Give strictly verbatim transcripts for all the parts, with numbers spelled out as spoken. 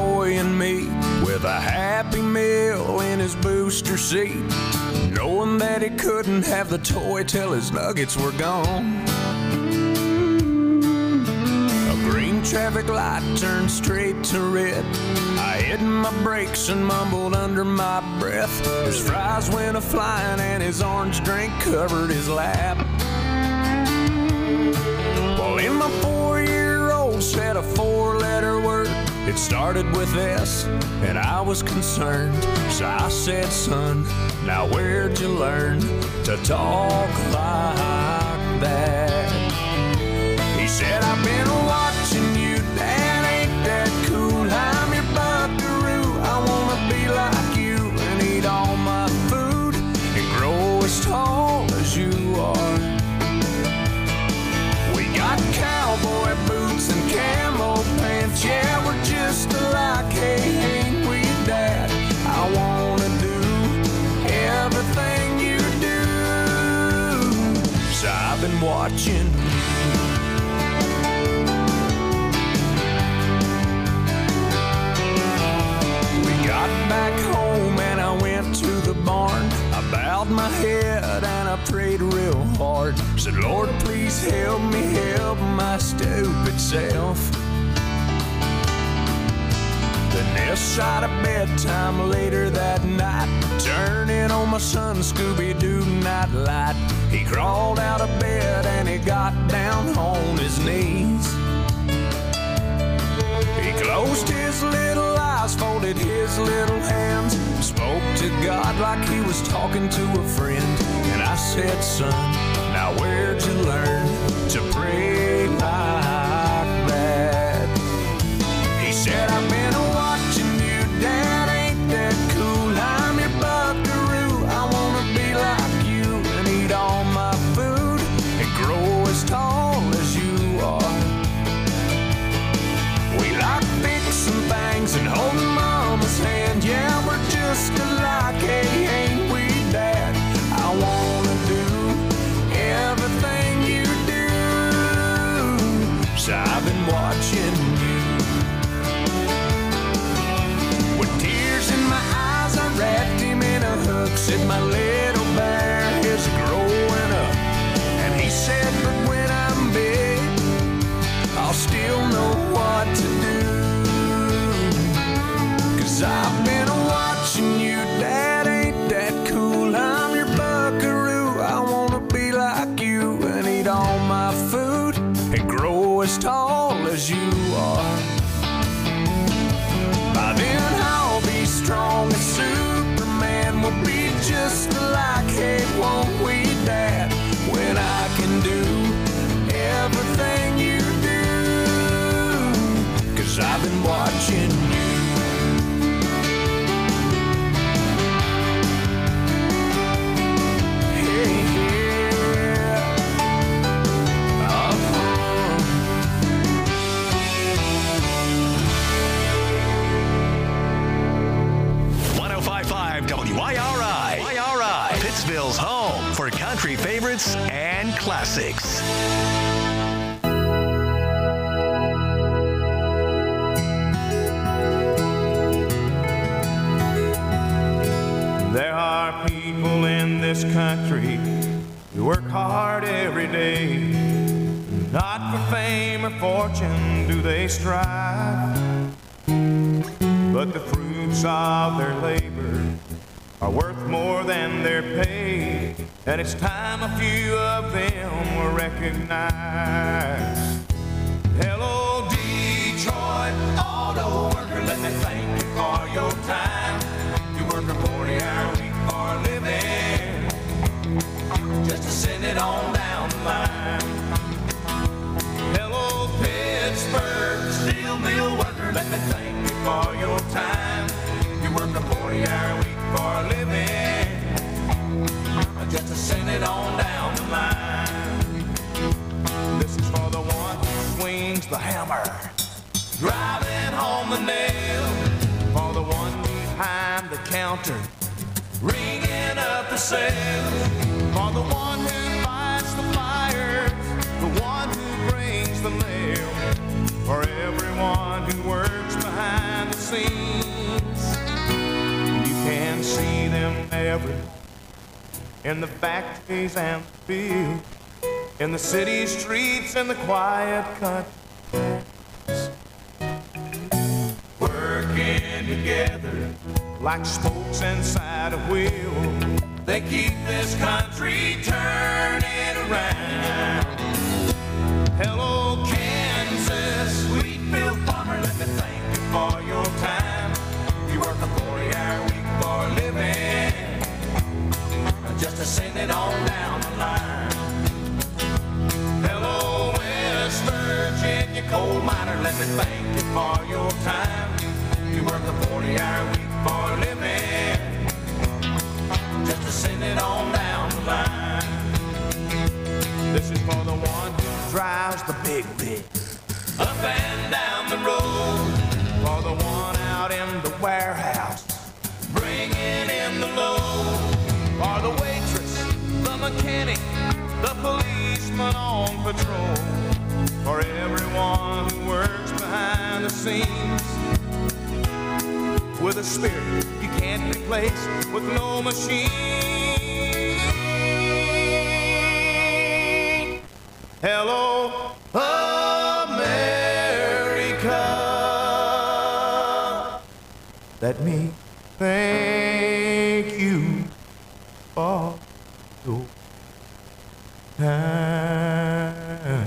boy and me with a Happy Meal in his booster seat, knowing that he couldn't have the toy till his nuggets were gone. A green traffic light turned straight to red. I hit my brakes and mumbled under my breath. His fries went a-flying and his orange drink covered his lap. Well, in my four-year-old said a four-letter word. It started with S, and I was concerned. So I said, son, now where'd you learn to talk like that? He said, I've been watching you, Dad, ain't that cool? I'm your buckaroo, I wanna be like you and eat all my food and grow as tall as you are. We got cowboy boots and camo pants, yeah, we're just alike, hey, ain't we, Dad? I wanna do everything you do. So I've been watching. We got back home and I went to the barn. I bowed my head and I prayed real hard. Said, Lord, please help me help my stupid self. Then this side of bedtime later that night, turning on my son Scooby-Doo nightlight. He crawled out of bed and he got down on his knees. He closed his little eyes, folded his little hands, spoke to God like he was talking to a friend. And I said, son, now where'd you learn to pray like that? He said, I've been watching you, Dad, ain't that cool? I'm your buckaroo, I wanna be like you and eat all my food and grow as tall as you are. We like fixing things and holding Mama's hand, yeah, we're just alike, hey, ain't we, Dad? I wanna do everything you do. So I've been watching you. With tears in my eyes, I wrapped him in a hook. Said, my little bear is growing up. And he said, but when I'm big, I'll still know what to do. Cause I've been watching you, Dad, ain't that cool? I'm your buckaroo, I wanna be like you and eat all my food and grow as tall as you are. By then I'll be strong as Superman, we'll be just alike, hey, won't we, Dad? When I can do everything you do. Cause I've been watching you. W I R I. W I R I. Pittsville's home for country favorites and classics. There are people in this country who work hard every day. Not for fame or fortune do they strive, but the fruits of their labor are worth more than their pay, and it's time a few of them were recognized. Hello, Detroit auto worker, let me thank you for your time. You work a forty-hour week for a living, just to send it on down the line. Hello, Pittsburgh steel mill worker, let me thank you for your time. You work a forty-hour week for a living, just to send it on down the line. This is for the one who swings the hammer, driving home the nail. For the one behind the counter, ringing up the sales. For the one who fights the fires, the one who brings the mail. For everyone who works behind the scenes, every, in the factories and the fields, in the city streets and the quiet country, working together like spokes inside a wheel. They keep this country turning around. Hello, Kansas, Wheatfield farmer, let me thank you for your time. You work a forty-hour week for a living, just to send it on down the line. Hello, West Virginia coal miner, let me thank you for your time. You work a forty-hour week for a living, just to send it on down the line. This is for the one who drives the big rig up and down the road, for the one out in the warehouse bringing in the load, for the waitress, the mechanic, the policeman on patrol, for everyone who works behind the scenes with a spirit you can't replace with no machine. Hello, America. Let me thank you for your time.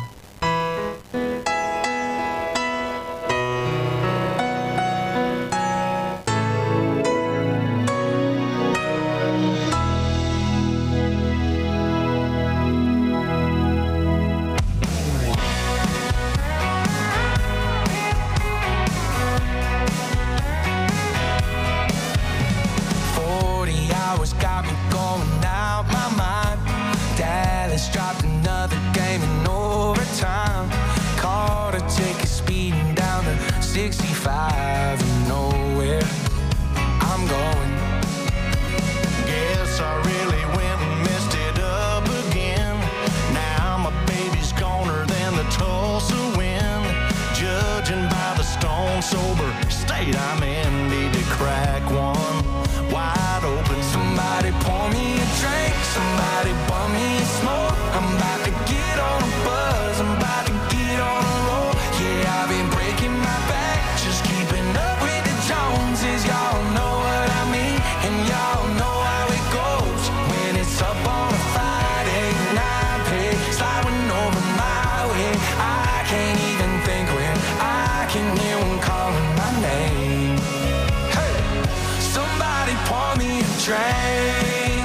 Dropped another game in overtime. Caught a ticket speeding down to sixty-five and nowhere I'm going. Guess I really went and messed it up again. Now my baby's goner than the Tulsa wind. Judging by the stone sober state I'm in, need to crack one wide open. Somebody pour me a drink, somebody pour me a smoke. I'm about to get on a buzz, I'm about to get on a roll. Yeah, I've been breaking my back, just keeping up with the Joneses. Y'all know what I mean, and y'all know how it goes. When it's up on a Friday night, pay sliding over my way. I can't even think when I can hear them calling my name. Hey, somebody pour me a drink.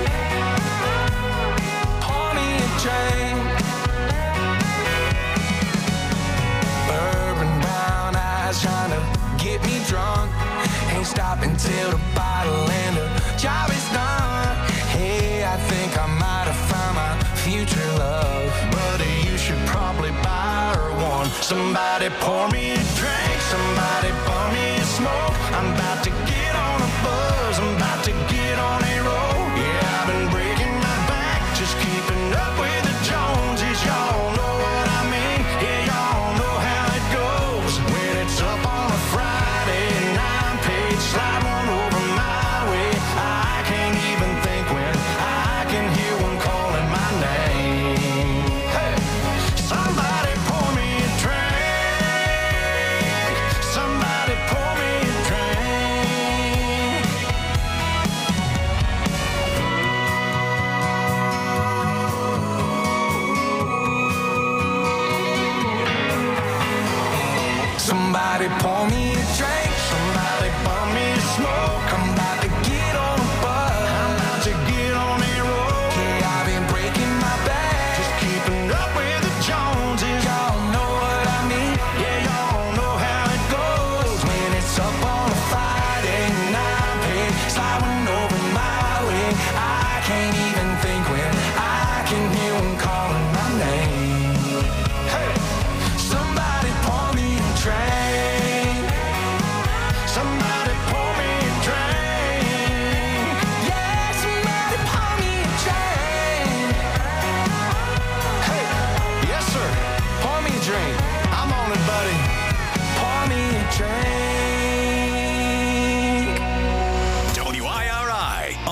Bourbon brown eyes trying to get me drunk. Ain't stopping till the bottle and the job is done. Hey, I think I might have found my future love. Buddy, you should probably buy her one. Somebody pour me a drink, somebody pour me a smoke. I'm about to get on a buzz, I'm about to get on a roll. Yeah, I've been breaking my back, just keeping up with the Joneses. Y'all know what I mean, yeah, y'all know how it goes. When it's up on a Friday and I'm paid, slide one over my way. I can't even think when I can hear one calling my name. Hey, somebody pour me a drink, somebody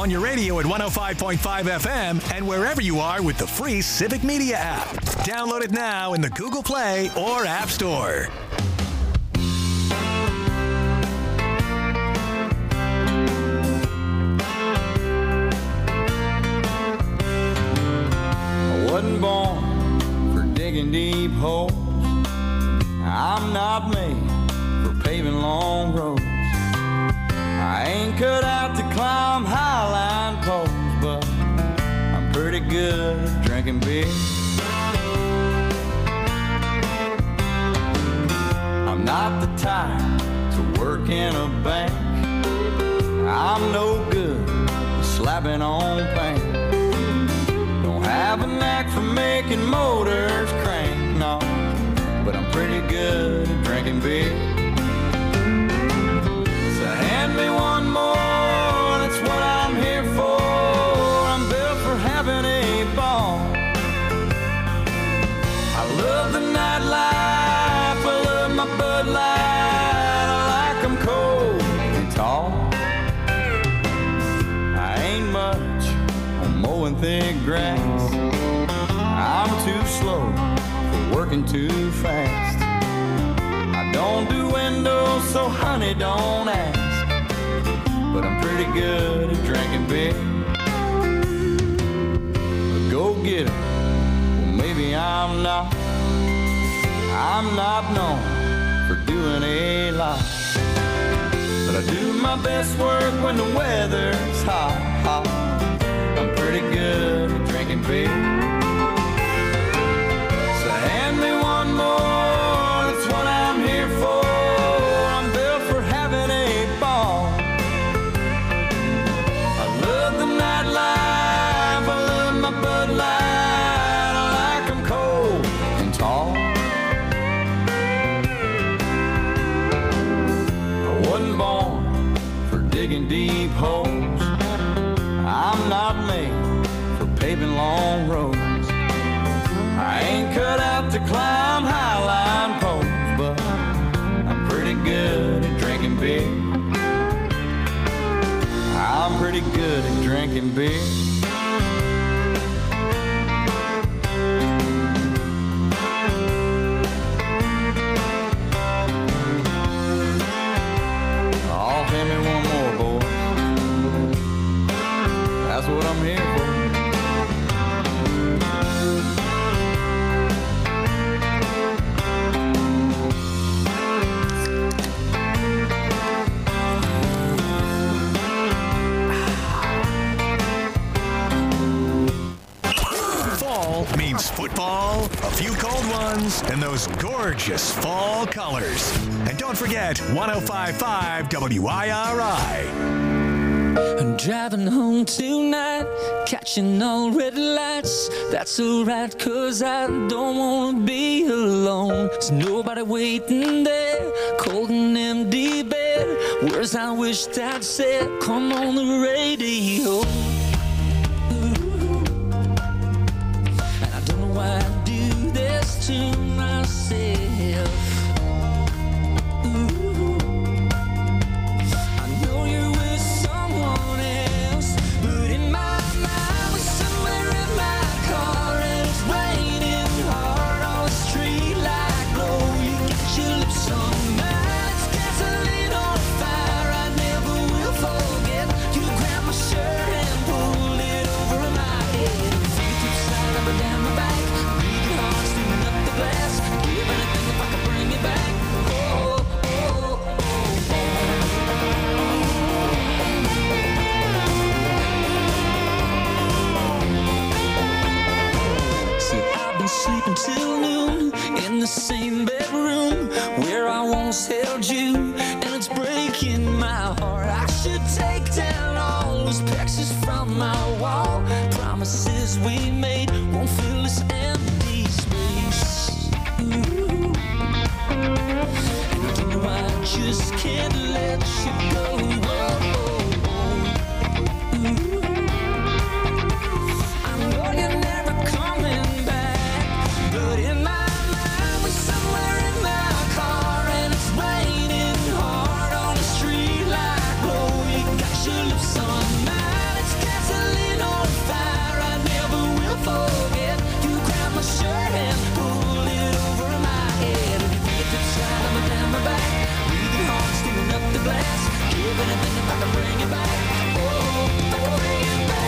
on your radio at one oh five point five F M, and wherever you are with the free Civic Media app. Download it now in the Google Play or App Store. I wasn't born for digging deep holes. I'm not made for paving long roads. I ain't cut out to climb highline poles, but I'm pretty good at drinking beer. I'm not the type to work in a bank. I'm no good at slapping on paint. Don't have a knack for making motors crank, no, but I'm pretty good at drinking beer. So hand me one more, that's what I'm here for. I'm built for having a ball. I love the nightlife, I love my Bud Light. I like them cold and tall. I ain't much on mowing thick grass. I'm too slow for working too fast. I don't do windows, so honey, don't ask. But I'm pretty good at drinking beer. A go-getter, well maybe I'm not. I'm not known for doing a lot, but I do my best work when the weather's hot, hot. I'm pretty good at drinking beer. So hand me one more, that's what I'm here for. I'm built for having a ball. I love the nightlife, I love my Bud Light. I like them cold and tall. I wasn't born for digging deep holes. I'm not made for paving long roads. I ain't cut out to climb highline poles, but I'm pretty good at drinking beer. I'm pretty good at drinking beer. Oh, hand me one more, boys. That's what I'm here for. Means football, a few cold ones, and those gorgeous fall colors. And don't forget one oh five point five W I R I. I'm driving home tonight, catching all red lights. That's alright, cause I don't wanna be alone. There's nobody waiting there, cold and empty bed. Words I wished I'd said, come on the radio. Why I do this to myself? Ooh, I know you're with someone else, but in my mind, we're somewhere in my car, and it's raining hard on the street like glow. You got your lips on mine, it's gasoline on fire. I never will forget. You grab my shirt and pull it over my head. Fingertips slide up and down my back. Glass, give anything if I can bring you back. Oh, oh, oh, oh. See, I've been sleeping till noon in the same bedroom where I once held you, and it's breaking my heart. I should take down all those pictures from my wall. Promises we made won't fill this empty space. Ooh. And I don't know why I just can't let you go. Oh, oh, ooh. I know you're never coming back, but in my mind we're somewhere in my car, and it's raining hard on the street like glow. You got your lips on mine, it's do anything if I can bring it back. Oh, if I can bring it back.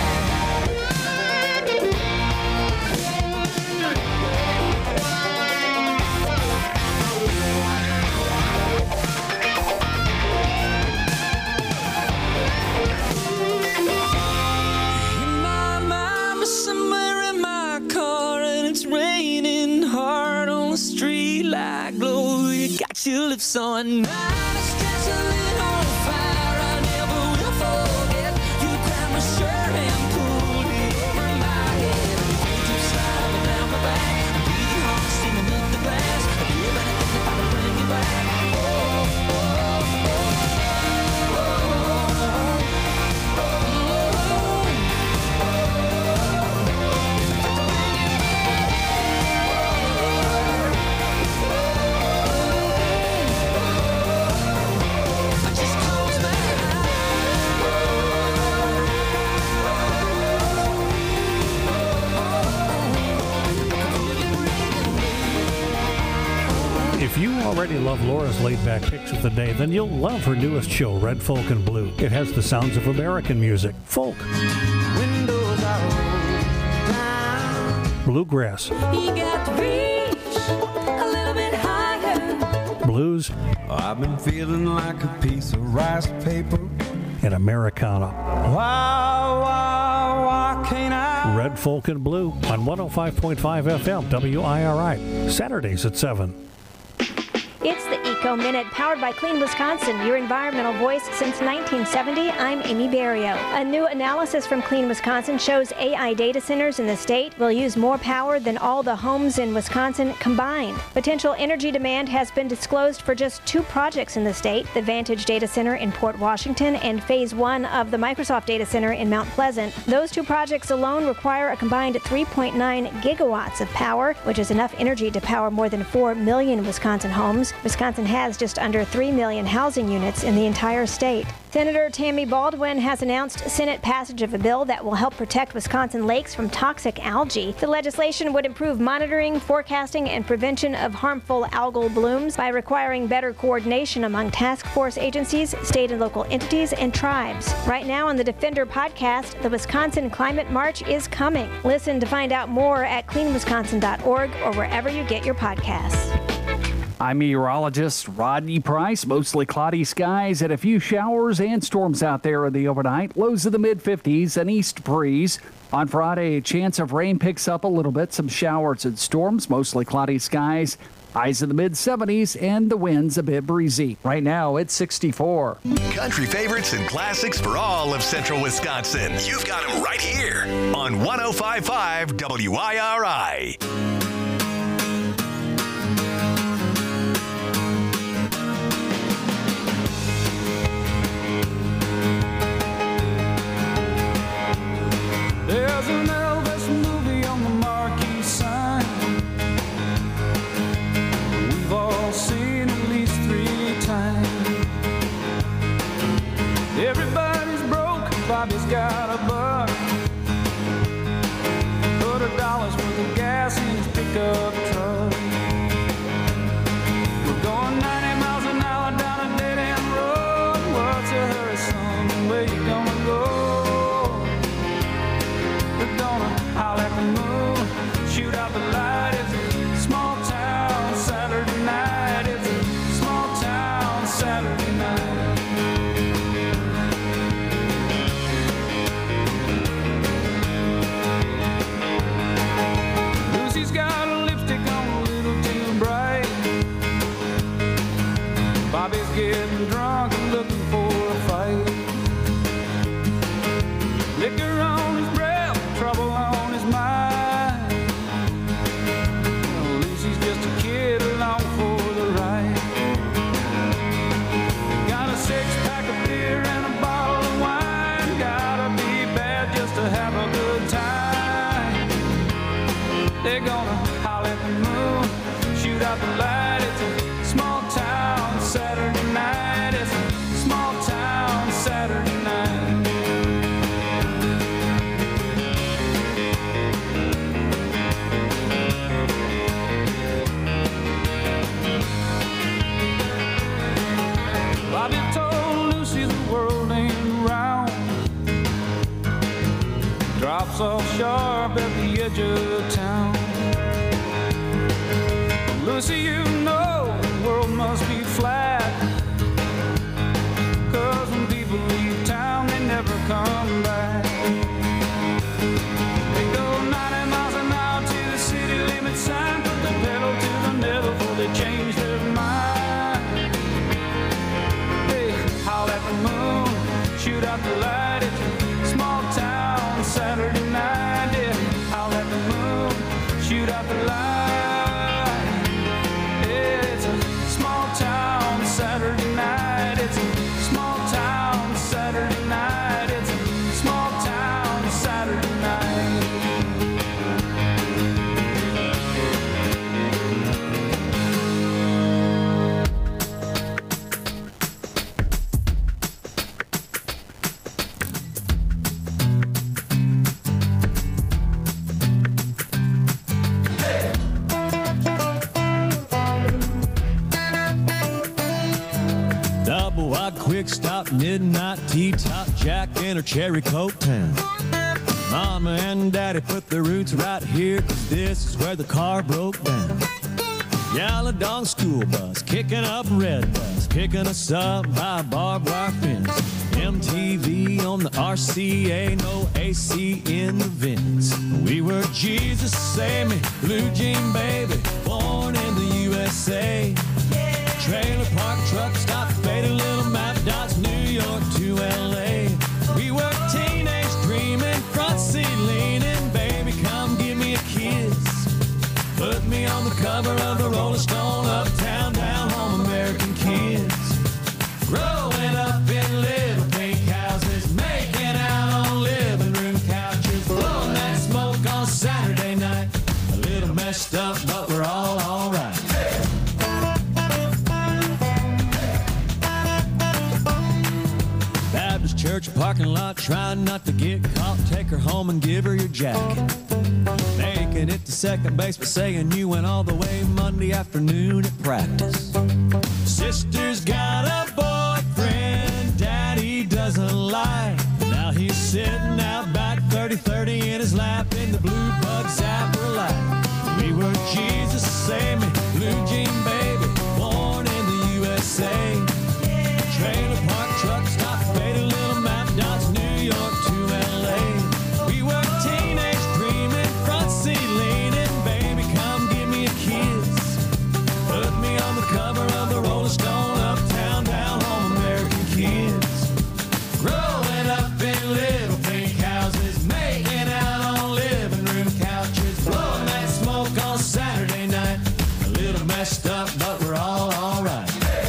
In my mind, somewhere in my car, and it's raining hard on the street like glow. You got your lips on. Night is gasoline on fire. I never will forget. You grabbed my shirt and pulled it over my head. You keep sliding down my back. Beat your heart, singing up the glass. I'd do anything if I could bring you back. Oh, oh, oh, oh, oh, I just close my If you already love Laura's laid-back picks of the day, then you'll love her newest show, Red Folk and Blue. It has the sounds of American music, folk, windows are rolled down. bluegrass, You got to reach a little bit higher. blues, I've been feeling like a piece of rice paper. and Americana. Why, why, why can't I? Red Folk and Blue on one oh five point five F M, W I R I, Saturdays at seven. It's the Eco Minute, powered by Clean Wisconsin, your environmental voice since nineteen seventy. I'm Amy Barrio. A new analysis from Clean Wisconsin shows A I data centers in the state will use more power than all the homes in Wisconsin combined. Potential energy demand has been disclosed for just two projects in the state, the Vantage Data Center in Port Washington and Phase one of the Microsoft Data Center in Mount Pleasant. Those two projects alone require a combined three point nine gigawatts of power, which is enough energy to power more than four million Wisconsin homes. Wisconsin has just under three million housing units in the entire state. Senator Tammy Baldwin has announced Senate passage of a bill that will help protect Wisconsin lakes from toxic algae. The legislation would improve monitoring, forecasting, and prevention of harmful algal blooms by requiring better coordination among task force agencies, state and local entities, and tribes. Right now on the Defender podcast, the Wisconsin Climate March is coming. Listen to find out more at clean wisconsin dot org or wherever you get your podcasts. I'm meteorologist Rodney Price. Mostly cloudy skies and a few showers and storms out there in the overnight. Lows in the mid fifties, an east breeze. On Friday, a chance of rain picks up a little bit. Some showers and storms, mostly cloudy skies. Highs in the mid seventies and the winds a bit breezy. Right now, it's sixty-four. Country favorites and classics for all of central Wisconsin. You've got them right here on one oh five point five W I R I. There's an Elvis movie on the marquee sign. We've all seen at least three times. Everybody's broke, Bobby's got a buck. Put a dollar's worth of gas in his pickup truck. We're going ninety miles an hour down a dead-end road. What's your hurry, son? Where you gonna go? We're gonna howl at the moon, shoot out the light. It's a small town Saturday night. It's a small town Saturday night. Lucy's got a lipstick on a little too bright. Bobby's getting drunk and looking for a fight. Liquor on his breath, trouble on his mind. Well, Lucy's just a kid along for the ride. Got a six-pack of beer and a bottle of wine. Gotta be bad just to have a good time. They're gonna howl at the moon, shoot out the light. It's a small town Saturday night. It's a small town Saturday night. Bobby told Lucy world ain't round. Drops off sharp at the edge of town. Lucy, you know the world must be flat, 'cause when people leave town, they never come back. They go ninety miles an hour to the city limit sign, put the pedal to the metal before they change their mind. They howl at the moon, shoot out the light. It's a small town Saturday night. Yeah, howl at the moon, shoot out the light. Yeah, it's a small town Saturday night. It's a small town Saturday night. It's a small town Saturday night. Double wide quick stop, midnight T-top, Jack in her cherry coke town. Mama and Daddy put their roots right here, 'cause this is where the car broke down. Yellow dog school bus, kicking up red bus, picking us up by a barbed wire fence. M T V on the R C A, no A C in the vents. We were Jesus save me, blue jean baby, born in the U S A. Trailer park, truck stop, faded little map dots, New York to L A. We were teenage dreaming, front seat leaning, baby come give me a kiss. Put me on the cover of the Rolling Stone, uptown, down home, American kids. Growing up in little pink houses, making out on living room couches, blowing that smoke on Saturday night. A little messed up, but we're all alright. Baptist church parking lot, trying not to get caught. Take her home and give her your jacket. Making it to second base, but saying you went all the way Monday afternoon at practice. Sister's got a boyfriend Daddy doesn't like. Now he's sitting out back, thirty thirty in his lap in the blue bug zapper light. We were Jesus save me, blue jean baby, born in the U S A. Trailer park, truck stop, faded little map dots, New York to L A. We were teenage dreaming, front seat leaning, baby come give me a kiss. Put me on the cover of the Rolling Stone, uptown, down home, American kids. Growing up in little pink houses, making out on living room couches, blowing that smoke on Saturday night. A little messed up, but we're all alright.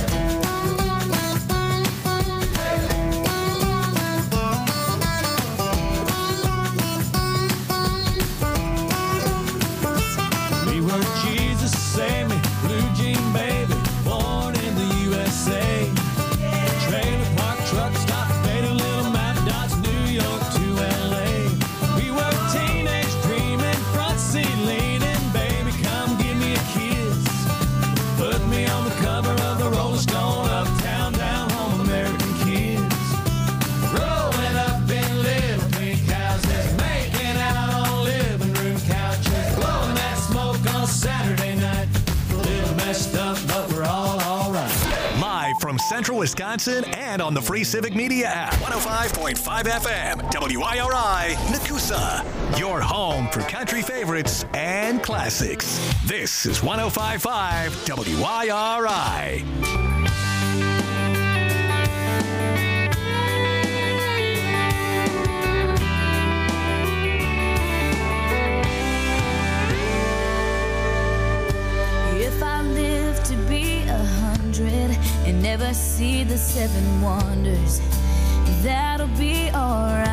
Save me, blue jean baby, born in the U S A. Trailer park, truck stop, faded little map dots, New York to L A. We were teenage dreaming, front seat leaning, baby come give me a kiss. Put me on the cover of the Rolling Stone, uptown, down home, American kids. Growing up in little pink houses, making out on living room couches, blowing that smoke on Saturday night. Messed up, but we're all alright. Live from Central Wisconsin and on the free Civic Media app. one oh five point five F M, W I R I, Nakusa. Your home for country favorites and classics. This is one oh five point five W I R I. And never see the seven wonders, that'll be alright.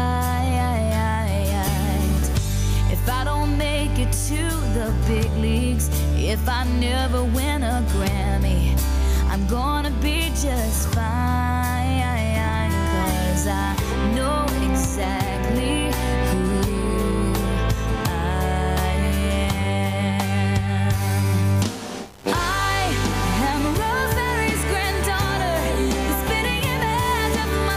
If I don't make it to the big leagues, if I never win a Grammy, I'm gonna be just fine, 'cause I know exactly who I am. I am Rosemary's granddaughter, the spinning image of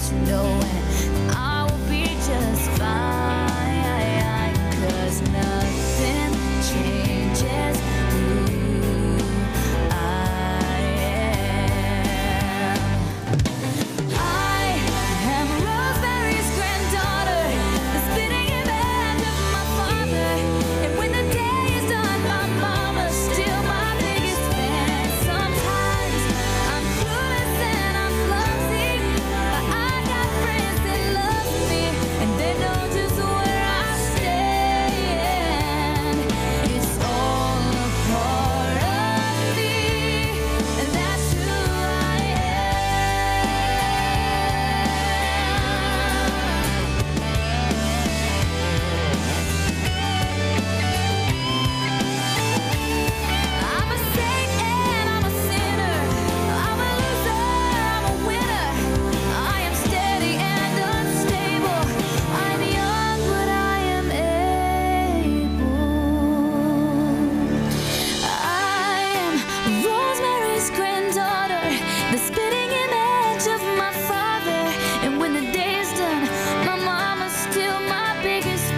just knowing I will be just fine, 'cause nothing changes who I am. I am Rosemary's granddaughter, the spitting image of my father. And when the day is done, my mama's still my biggest fan. Sometimes I'm clueless and I'm clumsy, but I got friends that love me, and they know just where I stand. It's all a part of me, and that's who I I'm a saint and I'm a sinner. I'm a loser, I'm a winner. I am steady and unstable. I'm young, but I am able. I am Rosemary's granddaughter, the spitting image of my father. And when the day is done, my mama's still my biggest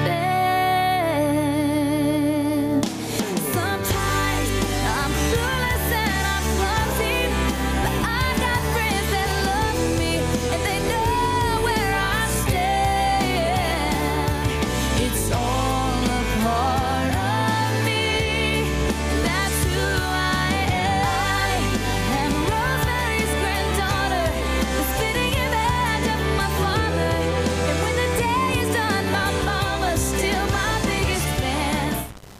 fan. Sometimes I'm clueless and I'm clumsy, but I got friends that love me, and they know where I stand. It's all a part of me, and that's who I am. I'm Rosemary's granddaughter, the spitting image of my father. And when the day is done, my mama's still my biggest fan.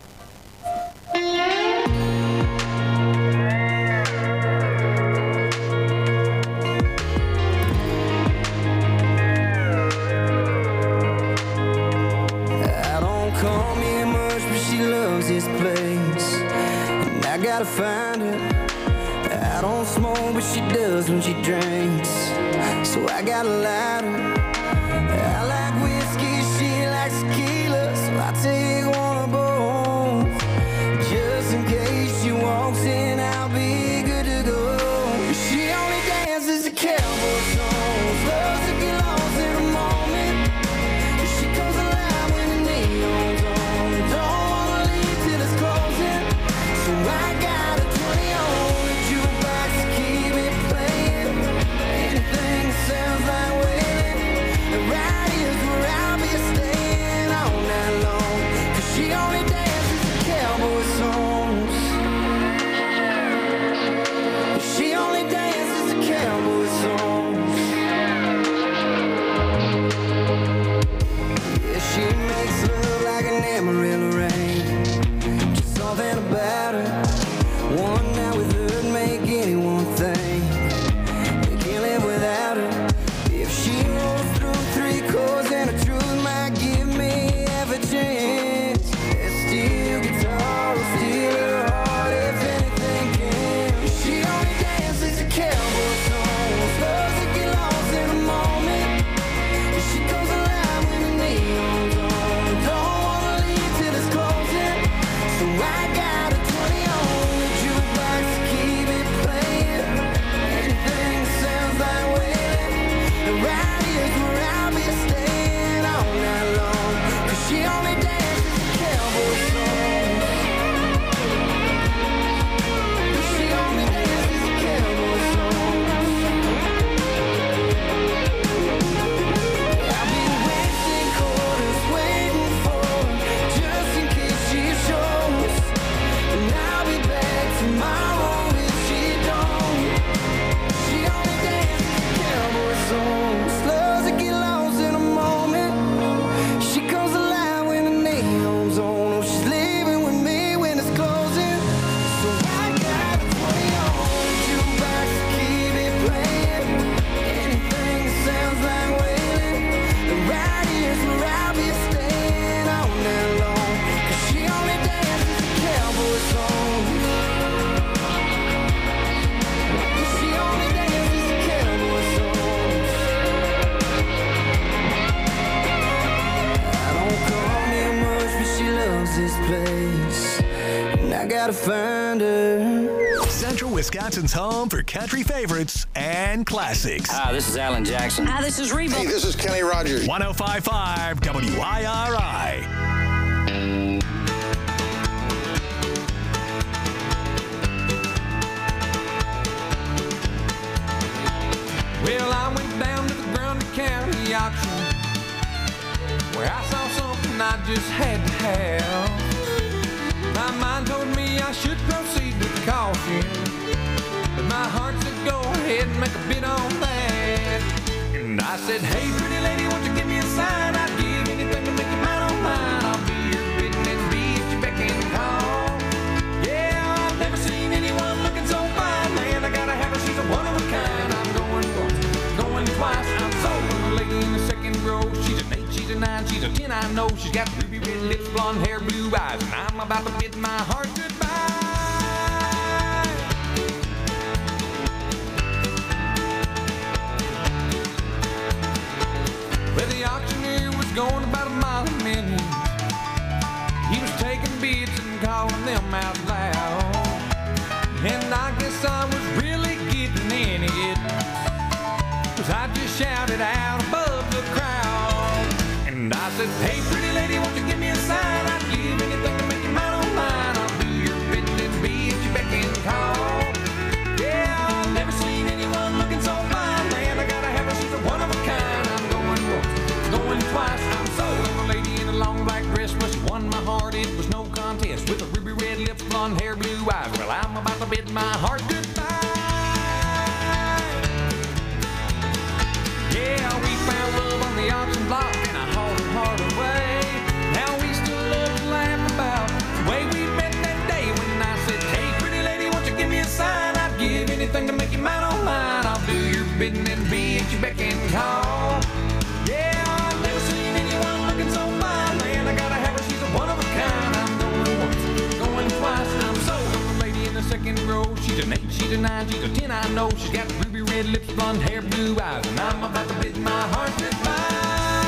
I don't call me much, but she loves this place, and I gotta find her. I don't smoke, but she does when she drinks, so I gotta light her. I like whiskey, she likes tequila, so I take one of both. Just in case she walks in, I'll be good to go. She only dances to cowboy songs, loves to get lost in the moment. She comes alive when the neon's on. Don't wanna leave till it's closing, so I got a twenty on the jukebox to keep it playing. Anything that sounds like wailing, and right here's where I'll be staying all night long. 'Cause she only dances to cowboy songs. She only dances to cowboy songs. Wisconsin's home for country favorites and classics. Hi, this is Alan Jackson. Hi, this is Reba. Hey, this is Kenny Rogers. one oh five point five W I R I. Well, I went down to the Grundy County auction where I saw something I just had to have. My mind told me I should proceed with caution, but my heart said go ahead and make a bid on that. And I said, hey, pretty lady, won't you give me a sign? I'd give anything to make you mine on mine. I'll be your bidding and be at your beck and call. Yeah, I've never seen anyone looking so fine, man. I gotta have her, she's a one of a kind. I'm going once, going twice. I'm sold on a lady in the second row. She's an eight, she's a nine, she's a ten, I know. She's got ruby red lips, blonde hair, blue eyes, and I'm about to bid my heart goodbye. Well, the auctioneer was going about a mile a minute. He was taking bids and calling them out loud. And I guess I was really getting in it, 'cause I just shouted out above the crowd. And I said, hey, pretty lady, won't you give me a sign? I'd give anything to make you mine on mine. I'll do your bidding and be at your beck and call. Yeah, I've never seen anyone looking so fine, man. I gotta have her, she's a one of a kind. I'm going once, going twice. I'm sold on a lady in a long black dress. Must have won my heart, it was no contest. With a ruby red lips, blonde hair, blue eyes. Well, I'm about to bid my heart goodbye. Yeah, we found love on the auction block and I hauled her heart away. Now we still love to laugh about the way we met that day when I said, hey, pretty lady, won't you give me a sign? I'd give anything to make you mine on mine. I'll do your bidding and be at your beck and call. Yeah, I've never seen anyone looking so fine, man. I gotta have her, she's a one of a kind. I'm going once, going twice. I'm sold on the lady in the second row. She's an eight, she's a nine, she's a ten, I know. She's got ruby red lips, blonde hair, blue eyes, and I'm about to bid my heart goodbye.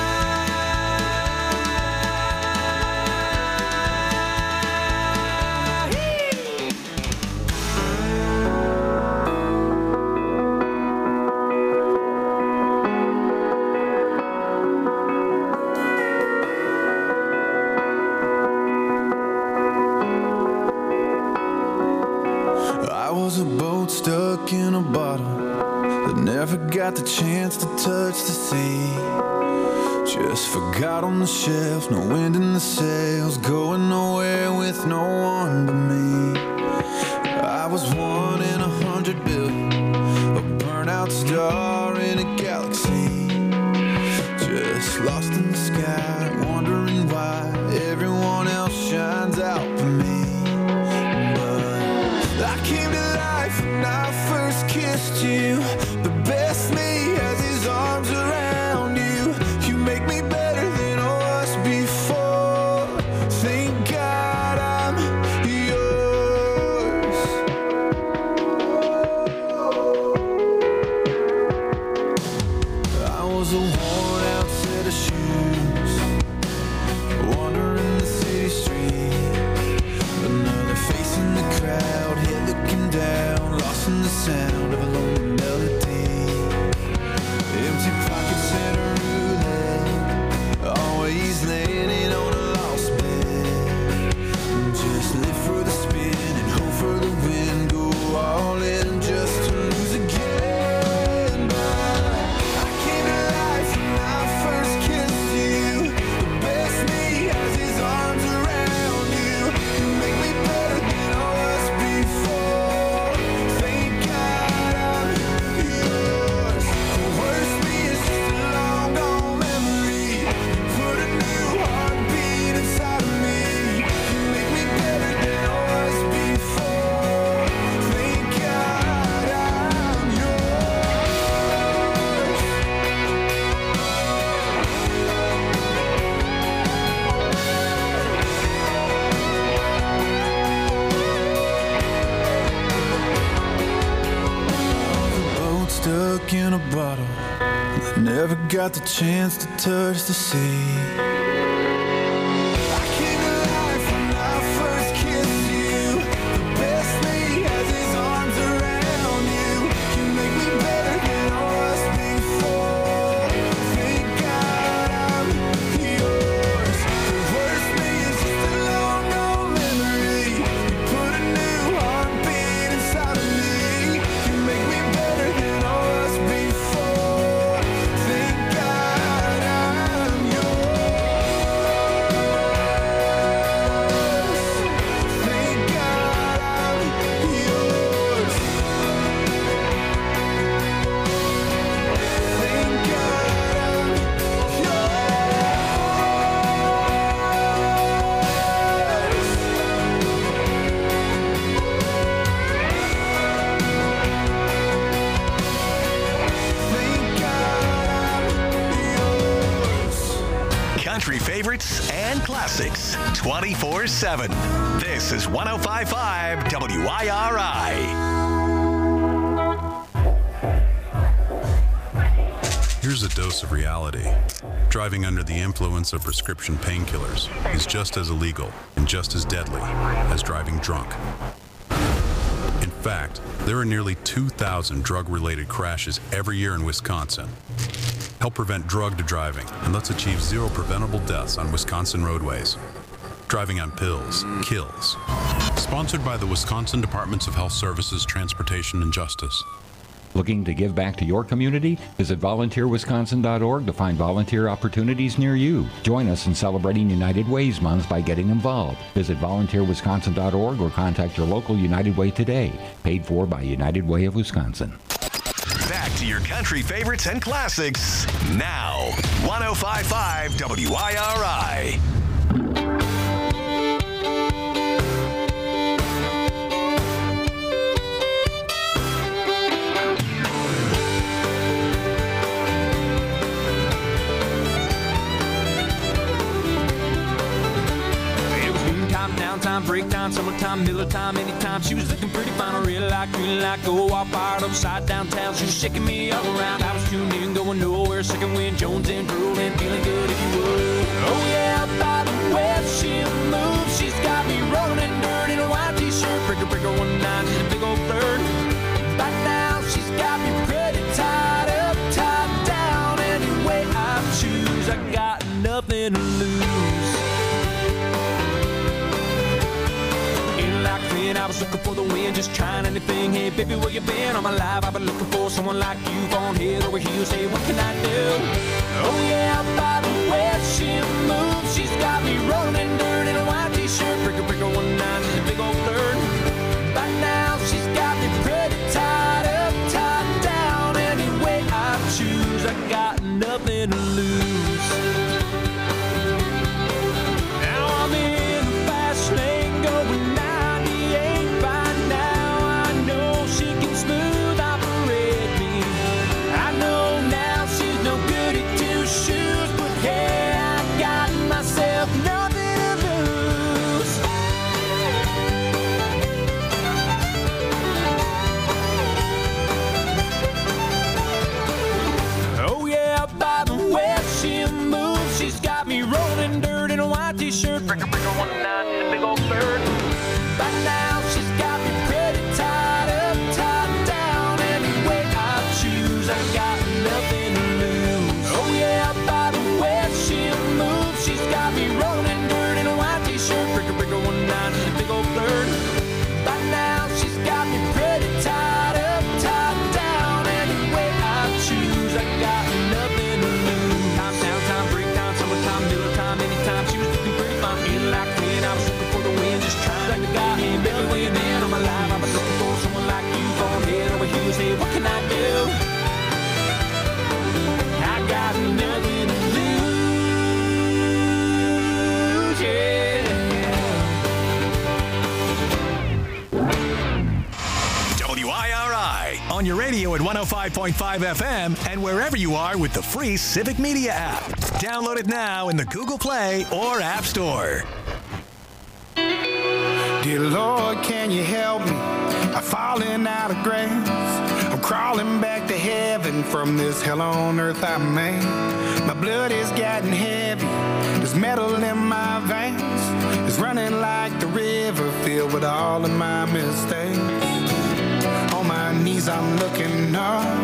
I was a boat stuck in a bottle that never got the chance to touch the sea. Just forgot on the shelf, no wind in the sails, going nowhere with no one but me. I was one in a hundred billion, a burnout star in a galaxy. Just lost in the sky, wondering why everyone else shines out for me. I came to life when I first kissed you. The best me has his arms around you. You make me better than I was before. Thank God I'm yours. I was a worn out set of shoes, wandering the city street. Another face in the crowd, head looking down, lost in the sound of a lonely melody. Empty pockets and a roulette, always laying on a lost bed. Just live for the spin and hope for the win, go all in just to lose again. But I came to life when I first kissed you. The best me has his arms around you. You make me better than I was before. Thank God I'm yours. The worst me is just a long gone memory. Put a new heartbeat inside of me. You make me better than I was before. Thank God I'm yours. The boat stuck in a bottle that never got the chance to touch the sea. I came to life when I first kissed you. The best me has his arms around country favorites and classics twenty-four seven. This is one oh five point five W I R I. Here's a dose of reality. Driving under the influence of prescription painkillers is just as illegal and just as deadly as driving drunk. In fact, there are nearly two thousand drug-related crashes every year in Wisconsin. Help prevent drugged driving, and let's achieve zero preventable deaths on Wisconsin roadways. Driving on pills kills. Sponsored by the Wisconsin Departments of Health Services, Transportation, and Justice. Looking to give back to your community? Visit volunteer wisconsin dot org to find volunteer opportunities near you. Join us in celebrating United Way's Month by getting involved. Visit volunteer wisconsin dot org or contact your local United Way today. Paid for by United Way of Wisconsin. Back to your country favorites and classics now. one oh five point five W I R I. Downtime, breakdown, summertime, Miller time, anytime. She was looking pretty fine, real like, green like, go all fired upside downtown. She was shaking me all around. I was tuned in, going nowhere. Second wind, Jones and drooling, feeling good if you would. Oh yeah, by the way she moves, she's got me rolling in dirt in a white t-shirt. Breaker, breaker, one nine, she's a big old flirt. By now, she's got me pretty tied up, tied down. Any way I choose, I got nothing to lose. I was looking for the wind, just trying anything. Hey, baby, where you been? All my life I've been looking for someone like you. On head over heels, hey, what can I do? Oh yeah, by the way she moves, she's got me rolling in dirt in a white t-shirt. Breaker, breaker, one nine, she's a big old flirt. By now, she's got me pretty tied up, tied down. Any way I choose, I got nothing to lose. Now I'm in the fast lane going shoes, but hey, I got myself nothing to lose. Oh yeah, by the way she moves, she's got me rolling dirt in a white t-shirt. Breaker, breaker, one nine, in a big old bird. By now she's got me pretty tied up, tied down. Any way I choose, I got nothing to lose. Oh yeah, by the way she moves, she's got me rolling dirt in a white t-shirt. Breaker, breaker, one nine, she's a big old flirt. By now she's got me pretty tied up, tied down. Any way I choose, I got nothing to lose. Time, downtime, breakdown, summertime, Miller time, anytime. She was looking pretty fine, feeling like when I was looking for the wind, just trying like the guy. Hey, baby, where you been? All my life I've been looking for someone like you. On head over heels, hey, what can I do? I got nothing to lose, yeah. W I R I on your radio at one oh five point five F M and wherever you are with the free Civic Media app. Download it now in the Google Play or App Store. Dear Lord, can you help me? I'm falling out of grace. I'm crawling back to heaven from this hell on earth I made. My blood is getting heavy. There's metal in my veins. It's running like the river filled with all of my mistakes. On my knees I'm looking up.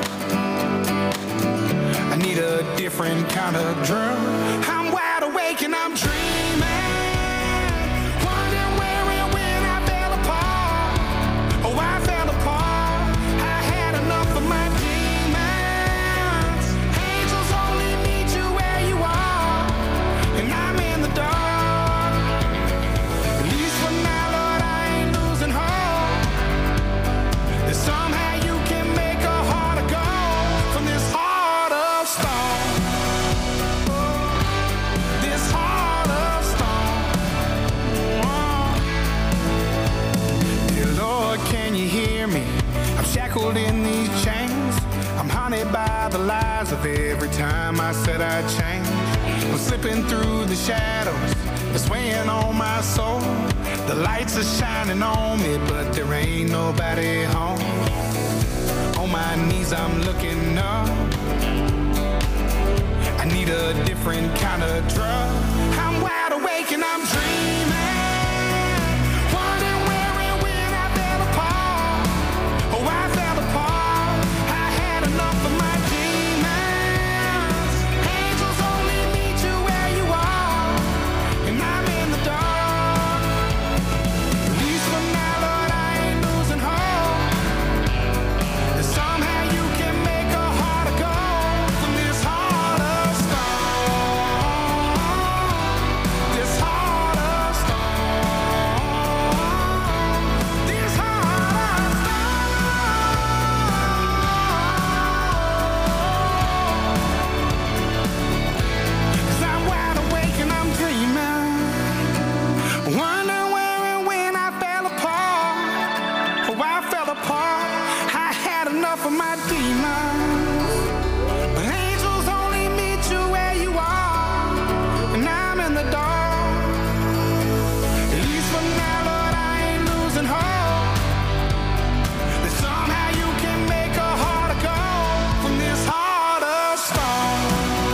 I need a different kind of drum. I'm wide awake and I'm dreaming. Wondering where and when I fell apart. Oh, I fell apart. I had enough of my demons. Angels only meet you where you are. And I'm in the dark. At least for now, Lord, I ain't losing hope. That somehow you can make a heart of gold from this heart of stone. This heart of stone. Dear Lord, can you hear me? I'm shackled in these chains. I'm haunted by the lies of every time I said I'd change. I'm slipping through the shadows, it's weighing on my soul. The lights are shining on me, but there ain't nobody home. On my knees I'm looking up, I need a different kind of drug. I'm wide awake and I'm dreaming, wondering where and when I fell apart. Oh, I fell apart, I had enough of my demons. Angels only meet you where you are, and I'm in the dark. At least for now, Lord, I ain't losing hope. And somehow you can make a heart of gold from this heart of stone. This heart of stone. This heart of stone. 'Cause I'm wide awake and I'm dreaming, wondering where and when I fell apart. Oh, I fell apart, I had enough of my demons. But angels only meet you where you are, and I'm in the dark. At least for now, Lord, I ain't losing hope. That somehow you can make a heart of gold from this heart of stone.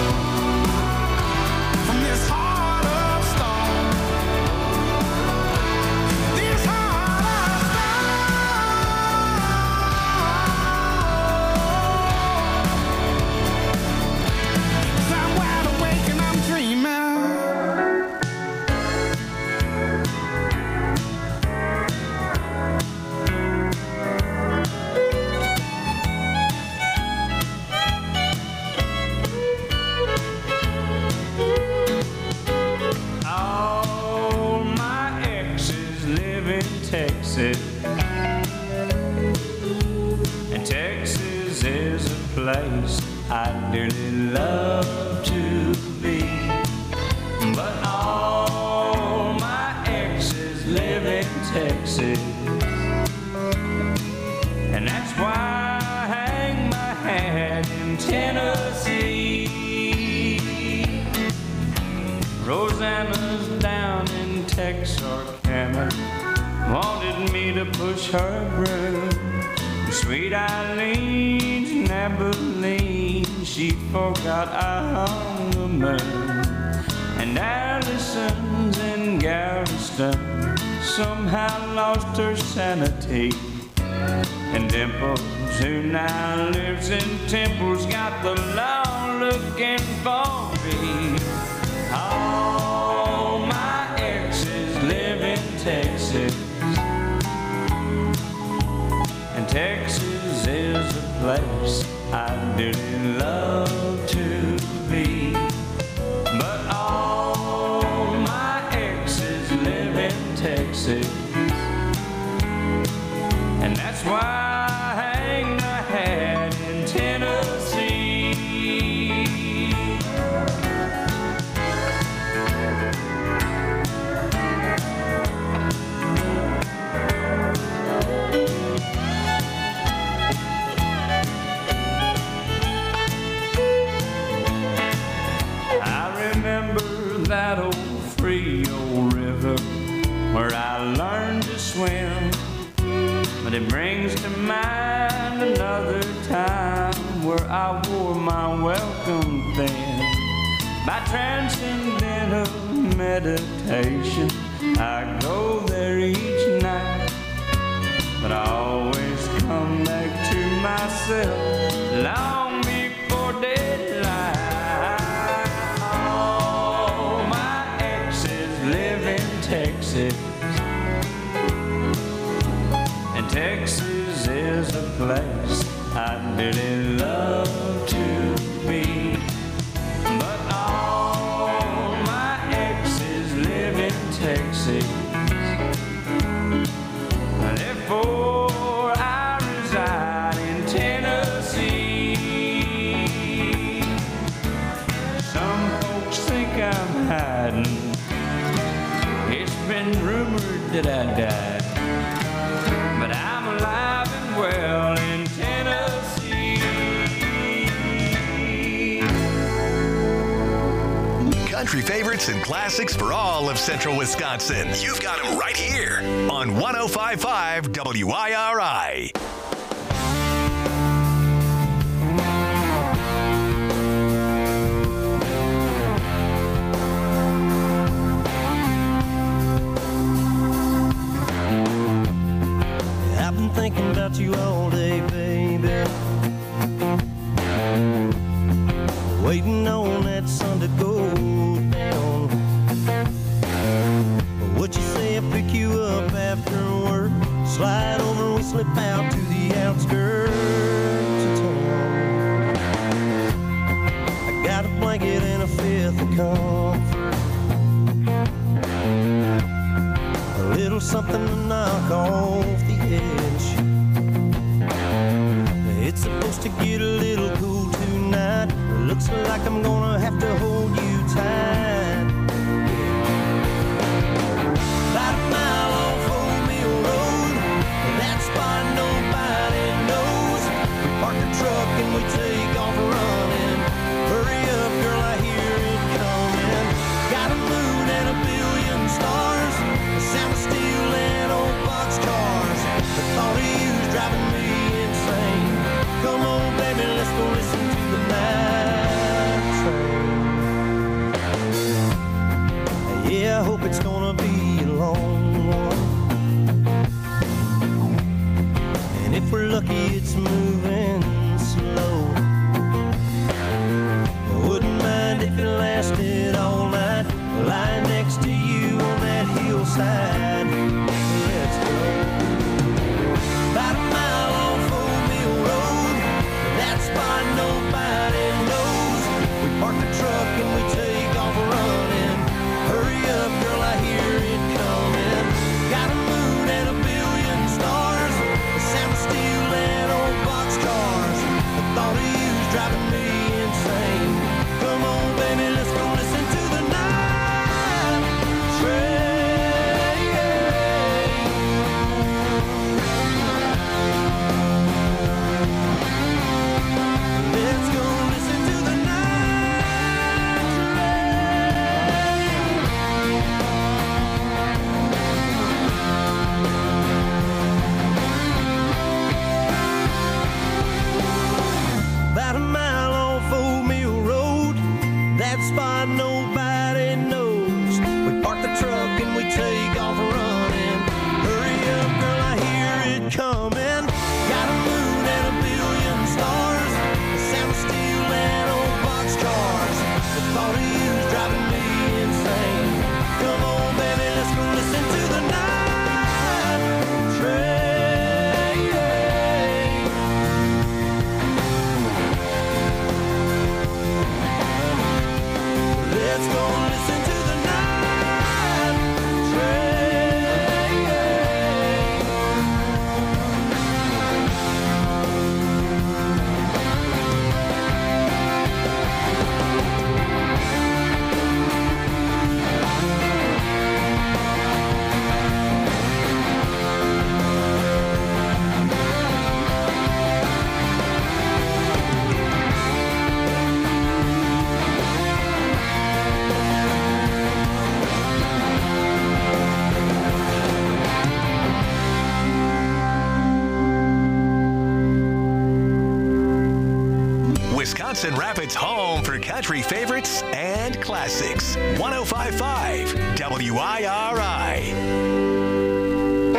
From this heart of stone. This heart of stone. 'Cause I'm wide awake and I'm dreaming. All my exes live in Texas, and Texas is a place I'd dearly love to be. But all my exes live in Texas, and that's why I hang my hat in Tennessee. Rosanna's down in Texarkana, wanted me to push her broom. Sweet Eileen's in Abilene, she forgot I hung the moon. And Allison's in Galveston, somehow lost her sanity. And Dimples, who now lives in Temple's got the law looking for me. All my exes live in Texas, and Texas is a place I'd dearly love to be. But all my exes live in Texas, and that's why I hang my hat in Tennessee. That old Frio River where I learned to swim, but it brings to mind another time where I wore my welcome thin. By transcendental meditation, I go there each night, but I always come back to myself long before daylight. Texas, and Texas is a place I'd really love to be. But all my exes live in Texas, therefore I reside in Tennessee. Some folks think I'm hiding, been rumored that I died, but I'm alive and well in Tennessee. country favorites and classics for all of central Wisconsin. You've got them right here on one oh five point five W I R I. I've been thinking about you all day, baby. Waiting on that sun to go down. What you say I pick you up after work? Slide over, we slip out to the outskirts of town. I got a blanket and a fifth of comfort, a little something to knock off the edge. It's supposed to get a little cool tonight. Looks like I'm gonna have to hold you tight. About a mile off Old Mill Road, that spot nobody knows. We park the truck and we take off running. Hurry up, girl, I hear it coming. Got a moon and a billion stars, the sound of steel and old boxcars. The thought of you's driving me insane. Come on, baby, let's go listen to the night train. Yeah, I hope it's gonna be a long one, and if we're lucky it's moving slow. I wouldn't mind if it lasted all night, lying next to you on that hillside. Let's go. About a mile off Old Mill Road, that spot nobody knows. We park the truck and we take off running. Hurry up, girl, I hear it coming. Got a moon and a billion stars, the sound of steel and old boxcars. The thought of you's driving me insane. Come on, baby, let's go listen to the night train. Let's go listen to the night train. About a mile off Old Mill Road, that spot nobody knows. We park the truck and we take off running. Hurry up, girl, I hear it coming. Got a moon and a billion stars, the sound of steel and old boxcars. The thought of you's driving me insane. Come on, baby, let's go listen to the night train. Let's go listen to the night train. Wisconsin Rapids' home for country favorites and classics. one oh five point five W I R I.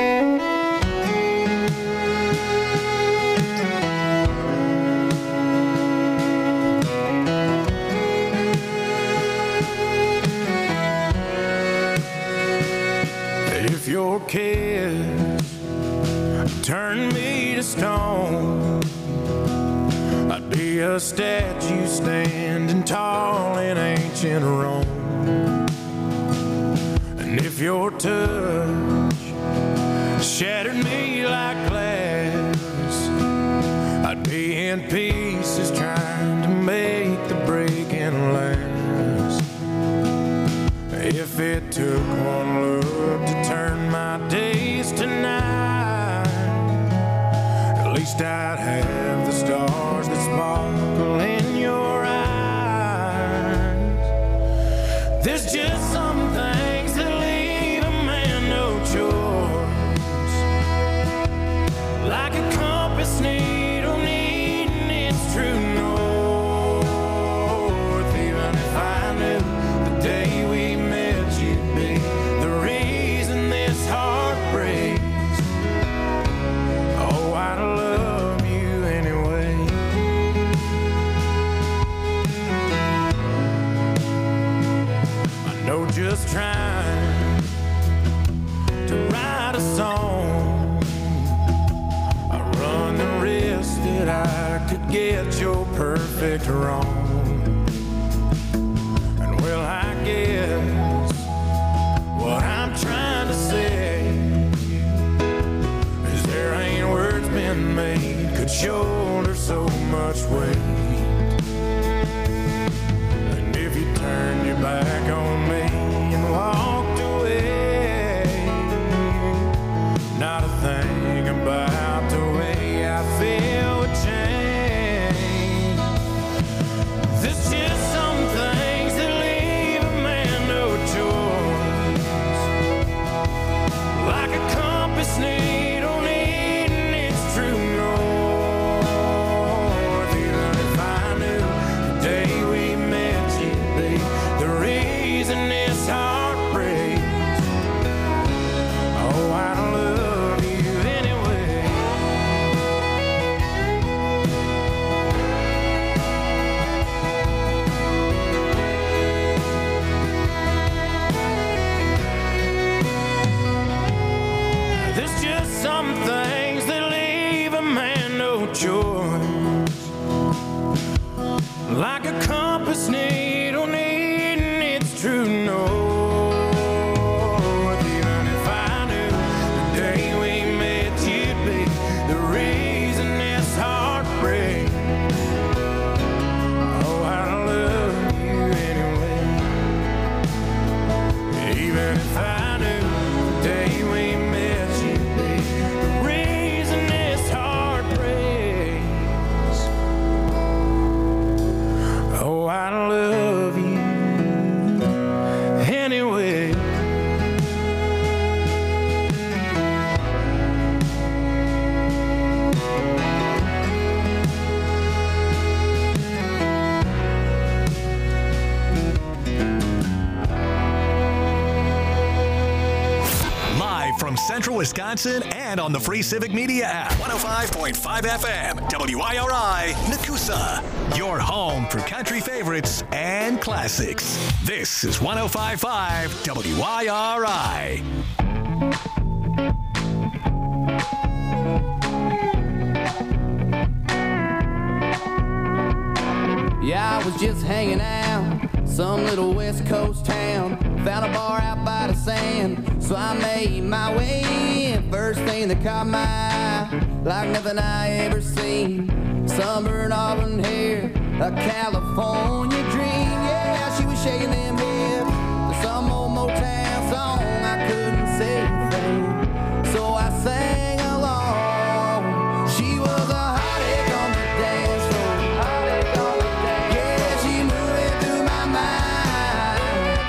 If your kiss turned me to stone, I'd be a statue standing tall in ancient Rome. And if your touch shattered me like glass, I'd be in pieces trying to make the breaking last. If it took one look to turn my days to night, at least I'd have the stars that sparkle in your eyes. There's just some things that leave a man no choice, like a compass needle needing its true north. Even if I knew the day we met you'd be the reason this heart breaks, oh, I'd love you anyway. I know just trying to write a song, I run the risk that I could get your perfect wrong. And well, I guess what I'm trying to say is there ain't words been made could shoulder so much weight. And if you turn your back on me and walked away, not a thing about the way I feel would change. There's just some things that leave a man no choice, like a compass needle needing its true north. Even if I knew the day we met you'd be the reason this heart breaks, oh, I'd love you anyway. There's just some things that leave a man no choice, like a compass needle needing its true north. Even if I knew the day we met you'd be the reason this heart breaks, oh, I'd love you anyway. Even if I knew the day we met you'd be the reason this heart breaks, oh, I'd love you anyway. Live from Central Wisconsin and on the free Civic Media app. one oh five point five F M, W I R I, Nakusa. Your home for country favorites and classics. This is one oh five point five W I R I. Yeah, I was just hanging out, some little West Coast town. Found a bar out by the sand, so I made my way in. First thing that caught my eye, like nothing I ever seen. Sunburned auburn hair, a California dream. Yeah, she was shaking them hips to some old Motown song. I couldn't say a thing, so I sang along. She was a hot egg on the dance floor, hot egg on the dance. Yeah, she moving through my mind.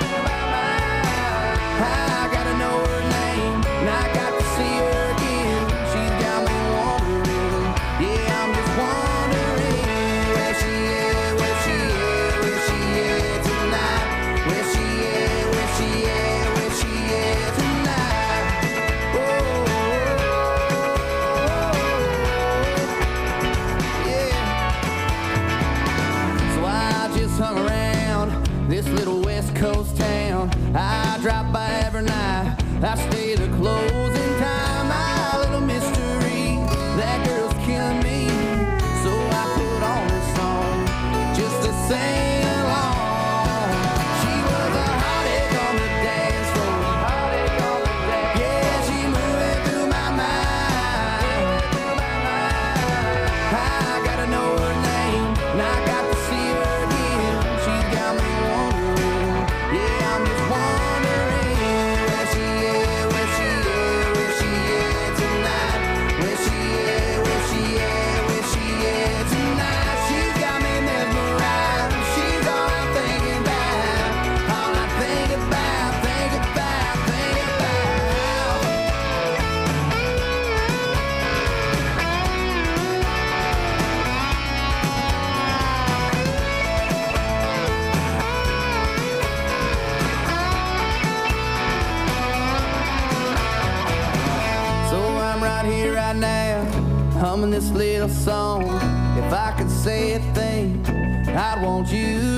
I gotta know her name, and I got to see her again. She's got me wondering, yeah, I'm just wondering where she is, where she is, where she is tonight. Where she is, where she is, where she is tonight. Oh, yeah. So I just hung around this little West Coast town. I drop by every night, I stay the closing time. My little mystery, that girl's killing me. So I put on this song just to sing along. She was a hot egg on the dance floor, hot egg on the dance. Yeah, she moving through my mind. I gotta know her name, and I got to see her again. She's got me wondering, yeah, I'm just wondering where she is, where she is, where she is tonight. Where she is, where she is, where she is tonight. She's got me mesmerized. She humming this little song. If I could say a thing, I'd want you